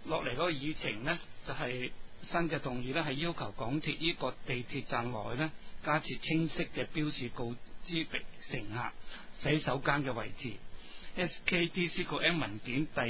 落嚟嗰個議程呢，就係新嘅動議呢，係要求港鐵呢個地鐵站內呢，加設清晰嘅標示，告知乘客洗手間嘅位置。SKDC 個 M 文件第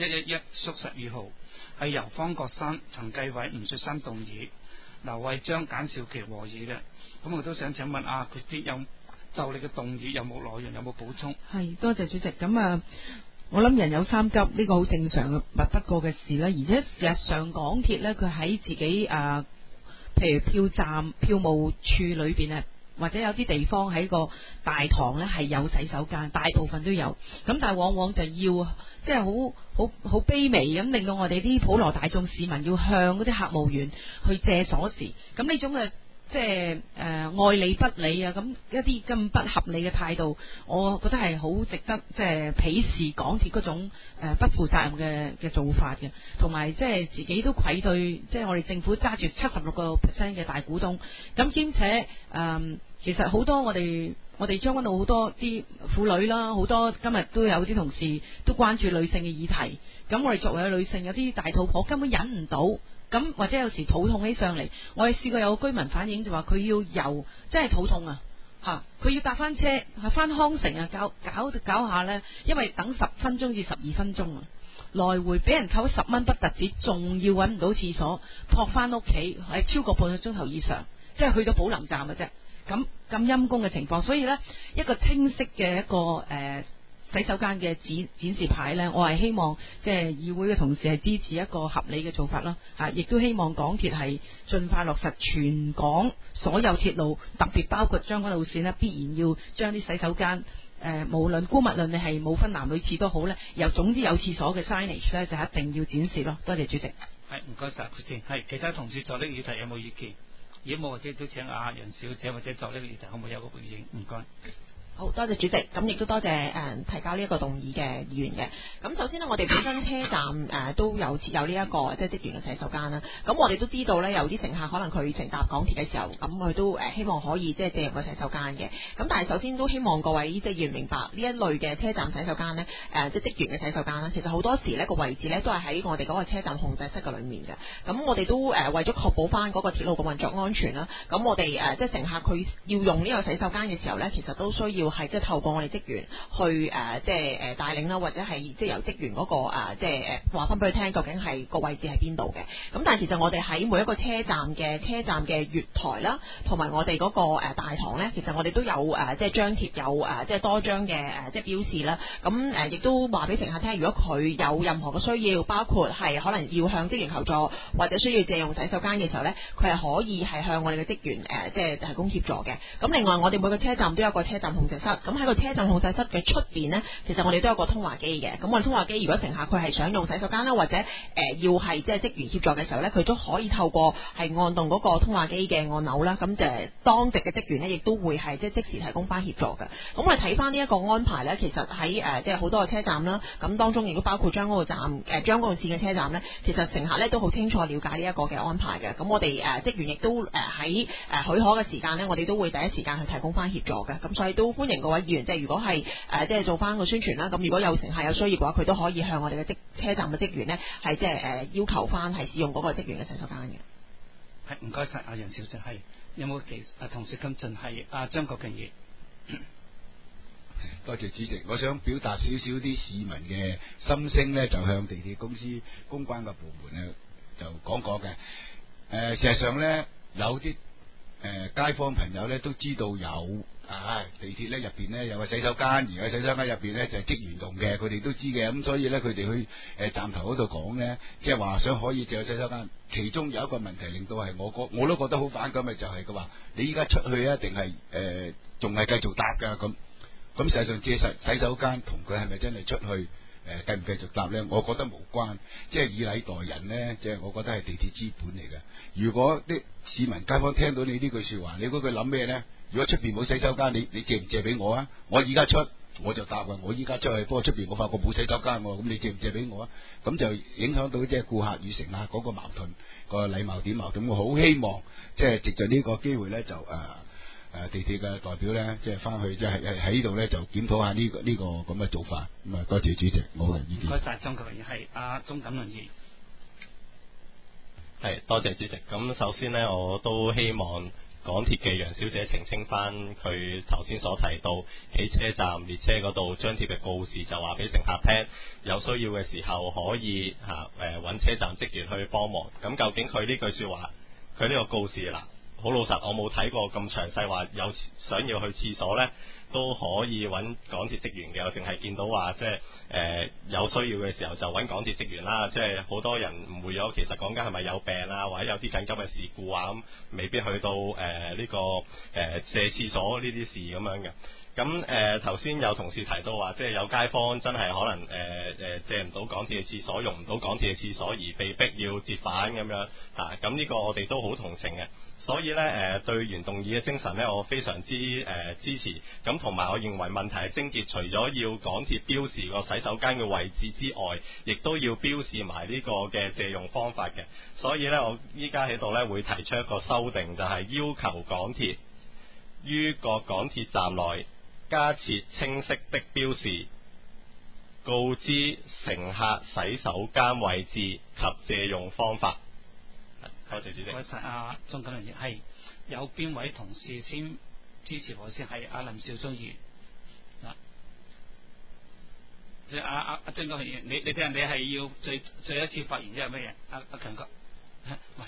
111/12號係由方國珊、陳繼偉、吳雪山動議，劉慧章、簡兆琪和議嘅。咁我都想請問佢啲有就你嘅動議有冇內容，有冇補充？ 係，多謝主席。咁我諗人有三急，呢個好正常嘅不過嘅事啦。而且事實上港鐵呢，佢喺自己譬如票站票務處裏邊呢，或者有啲地方喺個大堂呢係有洗手間，大部分都有。咁但係往往就要即係好卑微咁，令到我哋啲普羅大眾市民要向嗰啲客務員去借鎖匙。咁呢種嘅即係愛理不理啊，咁一啲咁不合理嘅態度，我覺得係好值得即係鄙視港鐵嗰種不負責任嘅做法嘅，同埋即係自己都愧對即係我哋政府揸住76% 嘅大股東，咁兼且其實好多我哋將軍澳好多啲婦女啦，好多今日都有啲同事都關注女性嘅議題，咁我哋作為女性有啲大肚婆根本忍唔到。咁或者有時肚痛起上嚟，我哋試過有個居民反映就話佢要游，真係肚痛佢要搭翻車翻康城搞下呢，因為等10分鐘至12分鐘來回俾人扣10蚊不特止，仲要揾唔到廁所，撲翻屋企係超過半個鐘頭以上，即係去咗寶林站嘅啫。咁陰公嘅情況，所以呢，一個清晰嘅一個洗手間嘅展示牌呢，我係希望即係議會嘅同事係支持一個合理嘅做法啦，亦都希望港鐵係盡快落實全港所有鐵路，特別包括將軍澳線呢，必然要將啲洗手間無論姑勿論你係冇分男女廁都好呢，總之有廁所嘅 signage 呢，就一定要展示咯。多謝主席。 係，唔該晒，係其他同事就呢個議題有冇意見？如果冇，或者都請楊小姐或者就呢個議題可唔可以有個回應？唔該。 好多謝主席，咁亦都多謝提交呢一個動議嘅議員嘅。咁首先呢，我哋本身車站都有設有呢一個即係職員嘅洗手間啦。咁我哋都知道呢，有啲乘客可能佢乘搭港鐵嘅時候，咁佢都希望可以即係借入個洗手間嘅。咁但係首先都希望各位即係議員明白呢一類嘅車站洗手間呢，即係職員嘅洗手間啦，其實好多時呢個位置呢都係喺我哋嗰個車站控制室嘅裏面嘅。咁我哋都為咗確保翻嗰個鐵路嘅運作安全啦，咁我哋即係乘客佢要用呢個洗手間嘅時候呢，其實都需要係即係透過我哋職員去即係帶領啦，或者係即係由職員嗰個即係話翻俾佢聽，究竟係個位置喺邊度嘅。咁但係其實我哋喺每一個車站嘅月台啦，同埋我哋嗰個大堂呢，其實我哋都有即係張貼有即係多張嘅即係標示啦。咁亦都話俾乘客聽，如果佢有任何嘅需要，包括係可能要向職員求助，或者需要借用洗手間嘅時候呢，佢係可以係向我哋嘅職員即係提供協助嘅。咁另外我哋每個車站都有個車站控制室。咁喺個車站控制室嘅出邊呢，其實我哋都有個通話機嘅。咁我哋通話機，如果乘客佢係想用洗手間啦，或者要係即係職員協助嘅時候呢，佢都可以透過係按動嗰個通話機嘅按鈕啦。咁就當值嘅職員呢，亦都會係即時提供翻協助嘅。咁我哋睇翻呢一個安排呢，其實喺即係好多個車站啦，咁當中亦都包括將軍澳站、將軍澳線嘅車站呢，其實乘客呢都好清楚了解呢一個嘅安排嘅。咁我哋職員亦都喺許可嘅時間呢，我哋都會第一時間去提供翻協助嘅。咁所以都歡迎各位議員，即係如果係即係做翻個宣傳啦，咁如果有乘客有需要嘅話，佢都可以向我哋嘅車站嘅職員呢，係即係要求翻係使用嗰個職員嘅洗手間嘅。 係，唔該晒楊小姐。係有冇同事跟進？係張國強議員。 多謝主席，我想表達少少啲市民嘅心聲呢，就向地鐵公司公關嘅部門呢就講嘅。事實上呢，有啲街坊朋友呢都知道有地鐵呢入邊呢有個洗手間，而喺洗手間入邊呢就係職員用嘅，佢哋都知嘅。咁所以呢，佢哋去站頭嗰度講呢，即係話想可以借個洗手間。其中有一個問題令到係我都覺得好反感嘅，就係佢話你依家出去啊，定係仲係繼續搭㗎咁。咁實際上借洗手間同佢係咪真係出去繼唔繼續搭呢？我覺得無關，即係以禮待人呢，即係我覺得係地鐵資本嚟嘅。如果啲市民街坊聽到你呢句說話，你估佢諗咩呢？如果出邊冇洗手間，你借唔借俾我啊？我依家出我就答啊！我依家出去，不過出邊我發覺冇洗手間，咁你借唔借俾我啊？咁就影響到即係顧客與乘客嗰個矛盾，個禮貌點矛盾。我好希望即係藉着呢個機會呢，就地鐵嘅代表咧，即係翻去即係喺呢度咧，就檢討下呢個咁嘅做法。咁多謝主席，冇人意見。 唔該晒張國強議員，係鐘錦麟議員。 係，多謝主席。咁首先呢，我都希望港鐵嘅楊小姐澄清翻佢頭先所提到喺車站列車嗰度張貼嘅告示，就話俾乘客聽有需要嘅時候可以揾車站職員去幫忙。咁究竟佢呢句説話，佢呢個告示嗱，好老實，我冇睇過咁詳細話有想要去廁所呢都可以揾港鐵職員嘅，我淨係見到話即係有需要嘅時候就揾港鐵職員啦。即係好多人誤會咗，其實講緊係咪有病啊，或者有啲緊急嘅事故啊，咁未必去到呢個借廁所呢啲事咁樣嘅。咁頭先有同事提到話，即係有街坊真係可能借唔到港鐵嘅廁所，用唔到港鐵嘅廁所而被逼要折返咁樣嚇。咁呢個我哋都好同情嘅。所以呢，對原動議嘅精神呢，我非常之支持。咁同埋我認為問題係症結，除咗要港鐵標示個洗手間嘅位置之外，亦都要標示埋呢個嘅借用方法嘅。所以呢，我依家喺度呢會提出一個修訂，就係要求港鐵於各港鐵站內加設清晰的標示，告知乘客洗手間位置及借用方法。多謝主席。 唔該曬，阿鍾錦麟，係有邊位同事先支持我先？係阿林少忠議員嗱，即係阿鍾錦麟，你睇下你係要最後一次發言，即係乜嘢？阿強哥，喂，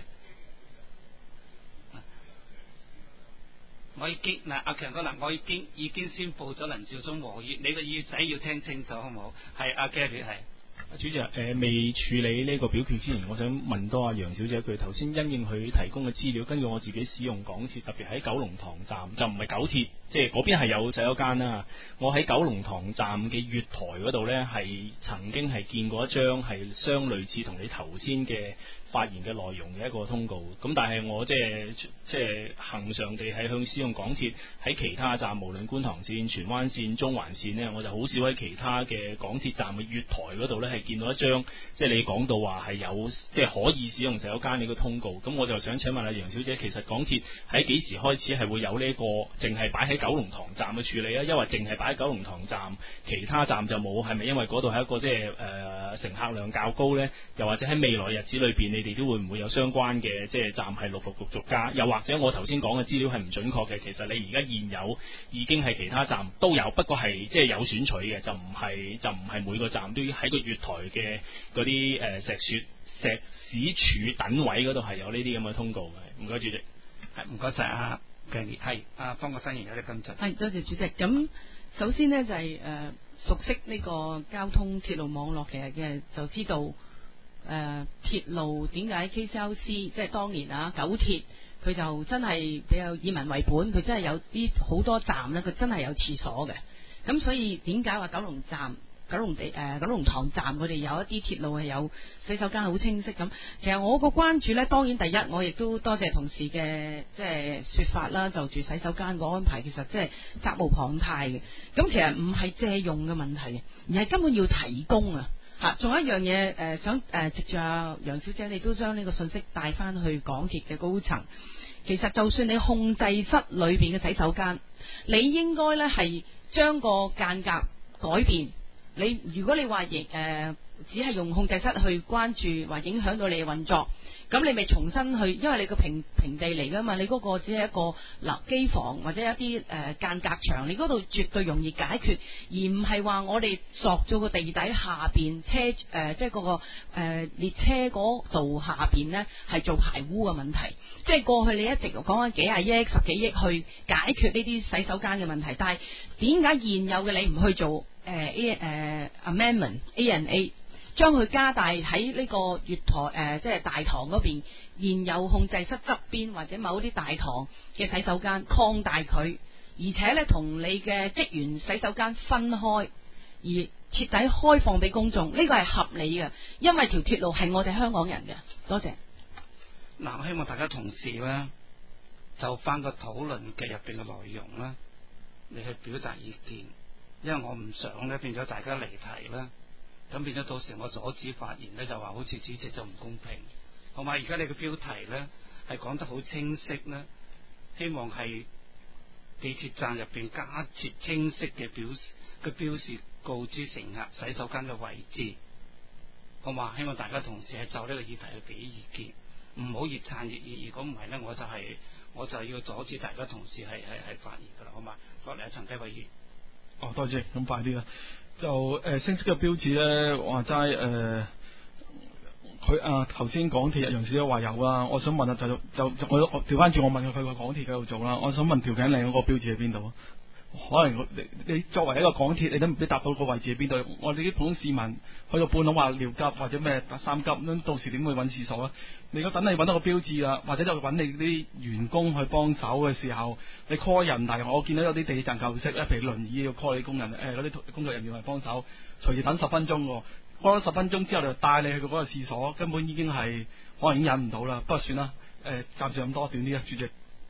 我已經嗱，阿強哥嗱，我已經宣佈咗林少忠和議，你個耳仔要聽清楚好唔好？係阿 Gary 係。 主席，未處理呢個表決之前，我想問多阿楊小姐一句。頭先因應佢提供嘅資料，根據我自己使用港鐵，特別喺九龍塘站，就唔係九鐵，即係嗰邊係有洗手間啦。我喺九龍塘站嘅月台嗰度呢，係曾經係見過一張係相類似同你頭先嘅發言嘅內容嘅一個通告。咁但係我即係恆常地係向使用港鐵喺其他站，無論觀塘線、荃灣線、中環線呢，我就好少喺其他嘅港鐵站嘅月台嗰度呢，係見到一張即係你講到話係有即係可以使用洗手間呢個通告。咁我就想請問阿楊小姐，其實港鐵喺幾時開始係會有呢個淨係擺喺九龍塘站嘅處理啊？因為淨係擺喺九龍塘站，其他站就冇，係咪因為嗰度係一個即係乘客量較高呢？又或者喺未來日子裏邊，你哋都會唔會有相關嘅即係站係陸續加？又或者我頭先講嘅資料係唔準確嘅？其實你而家現有已經係其他站都有，不過係即係有選取嘅，就唔係每個站都要喺個月台嘅嗰啲石屎柱等位嗰度係有呢啲咁嘅通告嘅。唔該主席。 係唔該曬啊，係阿方國新議員有啲跟進。 係多謝主席。咁首先呢，就係熟悉呢個交通鐵路網絡嘅就知道鐵路點解 KCLC 即係當年啊九鐵佢就真係比較以民為本，佢真係有啲好多站呢，佢真係有廁所嘅。咁所以點解話九龍塘站佢哋有一啲鐵路係有洗手間好清晰咁？其實我個關注呢，當然第一我亦都多謝同事嘅即係說法啦，就住洗手間個安排，其實即係責無旁貸嘅。咁其實唔係借用嘅問題，而係根本要提供啊！仲有一樣嘢想藉住阿楊小姐，你都將呢個信息帶翻去港鐵嘅高層。其實就算你控制室裏邊嘅洗手間，你應該呢係將個間隔改變。如果你話只係用控制室去關注，話影響到你嘅運作，咁你咪重新去，因為你個平地嚟噶嘛，你嗰個只係一個機房或者一啲間隔牆，你嗰度絕對容易解決，而唔係話我哋索咗個地底下邊車即係嗰個列車嗰度下邊呢係做排污嘅問題。即係過去你一直講緊幾廿億、10幾億去解決呢啲洗手間嘅問題，但係點解現有嘅你唔去做amendment A&A？將佢加大喺呢個月台即係大堂嗰邊現有控制室側邊或者某啲大堂嘅洗手間擴大佢，而且呢同你嘅職員洗手間分開，而徹底開放俾公眾，呢個係合理嘅，因為條鐵路係我哋香港人嘅。多謝。 嗱，我希望大家同事呢就翻個討論嘅入邊嘅內容啦，你去表達意見，因為我唔想呢變咗大家離題啦。咁變咗到時我阻止發言呢，就話好似主席就唔公平，好嘛？而家你嘅標題呢係講得好清晰呢，希望係地鐵站入邊加設清晰嘅標示，告知乘客洗手間嘅位置，好嘛？希望大家同事係就呢個議題去俾意見， 唔好越撐越熱。如果唔係咧，我就要阻止大家同事係發言噶啦，好嘛？落嚟阿陳繼偉議員。 哦，多謝，咁快啲啦。就升職嘅標誌咧，話齋佢頭先港鐵楊小姐話有啦，我想問下就我調翻轉，我問佢個港鐵繼續做啦。我想問條頸嶺嗰個標誌喺邊度啊？可能你作為一個港鐵，你都唔知搭到個位置喺邊度。我哋啲普通市民去到半路話尿急或者咩搭三急，咁到時點會揾廁所啊？你如果等你揾到個標誌啦，或者就揾你啲員工去幫手嘅時候，你 call 人，但係我見到有啲地鐵站舊式咧，譬如輪椅要 call 你工人，嗰啲工作人員嚟幫手，隨時等10分鐘喎，call 咗10分鐘之後就帶你去到嗰個廁所，根本已經係可能已經忍唔到啦。不過算啦，暫時咁多，短啲啊，主席。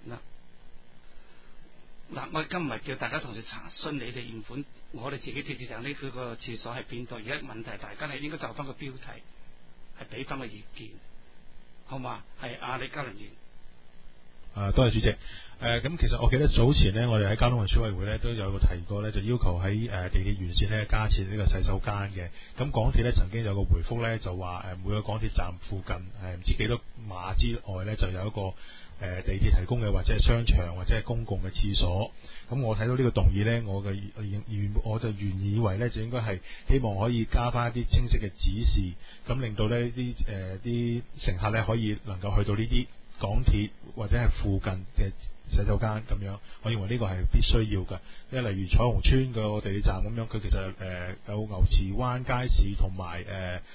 嗱，我今日叫大家同事查詢你哋原本我哋自己鐵站呢個廁所喺邊度？而家問題大家係應該就翻個標題，係俾翻個意見，好嘛？係李嘉麟議員。 多謝主席。咁其實我記得早前呢，我哋喺交通運輸委員會呢都有個提過呢，就要求喺地鐵沿線呢加設呢個洗手間嘅。咁港鐵呢曾經有個回覆呢，就話每個港鐵站附近唔知幾多碼之外呢，就有一個地鐵提供嘅或者係商場或者係公共嘅廁所。咁我睇到呢個動議呢，我就原以為呢，就應該係希望可以加翻一啲清晰嘅指示，咁令到呢啲乘客呢可以能夠去到呢啲港鐵或者係附近嘅洗手間咁樣。我認為呢個係必須要嘅，因為例如彩虹邨個地鐵站咁樣，佢其實有牛池灣街市同埋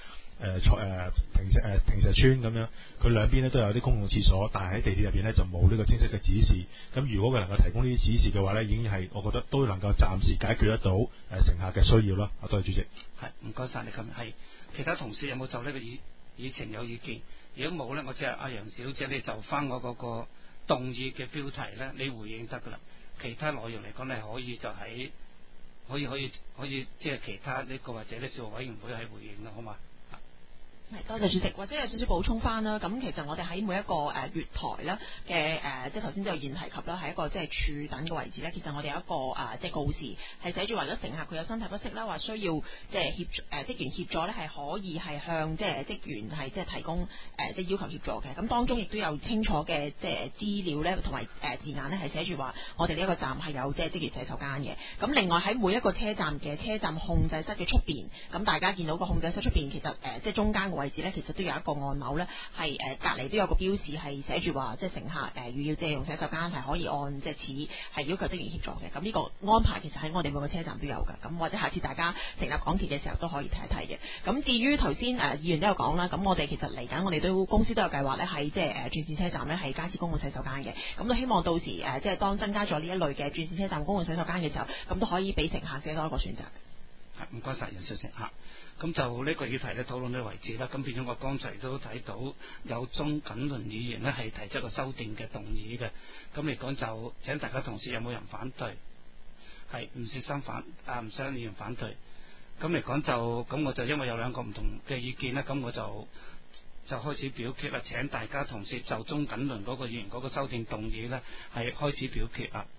平石邨咁樣，佢兩邊咧都有啲公共廁所，但係喺地鐵入邊咧就冇呢個清晰嘅指示。咁如果佢能夠提供呢啲指示嘅話咧，已經係我覺得都能夠暫時解決得到乘客嘅需要啦。多謝主席。 係，唔該晒你今日係其他同事有冇就呢個議程有意見？如果冇咧，我即係阿楊小姐，你就翻我嗰個動議嘅標題咧，你回應得噶啦。其他內容嚟講，你可以就喺可以即係其他呢個或者呢事務委員會係回應啦，好嘛？ 係，多謝主席，或者有少少補充翻啦。咁其實我哋喺每一個月台啦嘅即係頭先都有現提及啦，係一個即係處等嘅位置咧。其實我哋有一個即係告示，係寫住話，如果乘客佢有身體不適啦，話需要即係職員協助咧，係可以係向即係職員係即係提供即係要求協助嘅。咁當中亦都有清楚嘅即係資料咧，同埋字眼咧係寫住話，我哋呢一個站係有即係職員洗手間嘅。咁另外喺每一個車站嘅車站控制室嘅出邊，咁大家見到個控制室出邊其實即係中間位置咧，其實都有一個按鈕咧，係隔離都有個標示係寫住話，即係乘客如要借用洗手間係可以按即係此係要求職員協助嘅。咁呢個安排其實喺我哋每個車站都有嘅。咁或者下次大家乘搭港鐵嘅時候都可以睇一睇嘅。咁至於頭先議員都有講啦，咁我哋其實嚟緊我哋都公司都有計劃咧，喺即係轉線車站咧係加設公共洗手間嘅。咁都希望到時即係當增加咗呢一類嘅轉線車站公共洗手間嘅時候，咁都可以俾乘客多一個選擇。 唔該晒楊小姐嚇。咁就呢個議題咧討論到為止啦。咁變咗我剛才都睇到有鍾錦麟議員咧係提出個修訂嘅動議嘅。咁嚟講就請大家同事有冇人反對？係唔少議員反對。咁嚟講就咁我就因為有兩個唔同嘅意見咧，咁我就開始表決啦。請大家同事就鍾錦麟嗰個議員嗰個修訂動議咧係開始表決啦。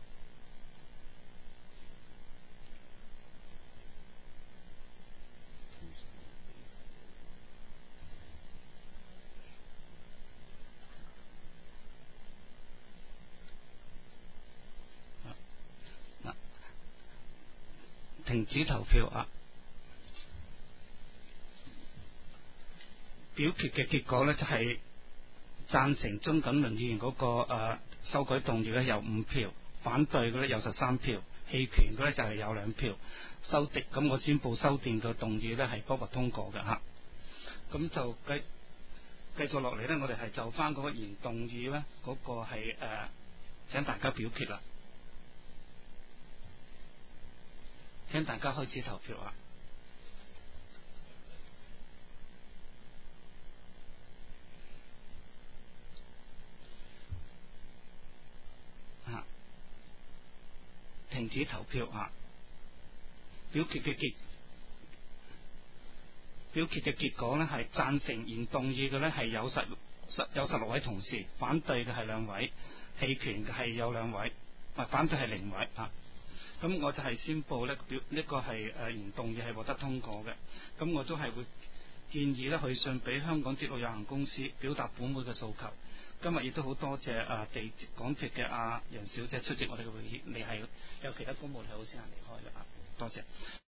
停止投票啊！表決嘅結果呢，就係贊成鍾錦麟議員嗰個修改動議呢有5票，反對嘅呢有13票，棄權嘅呢就係有2票。修訂咁我宣佈修訂嘅動議呢係不獲通過嘅嚇。咁就繼續落嚟呢，我哋係就翻嗰個原動議呢，嗰個係請大家表決啦。請大家開始投票啊！停止投票啊！表決嘅結果呢係贊成原動議嘅呢係有16位同事，反對嘅係2位，棄權嘅係有2位，反對係0位啊！咁我就係宣佈呢個係原動議係獲得通過嘅。咁我都係會建議咧去信俾香港鐵路有限公司，表達本會嘅訴求。今日亦都好多謝港鐵嘅楊小姐出席我哋嘅會議，你係有其他公務係好先行離開嘅啊，多謝。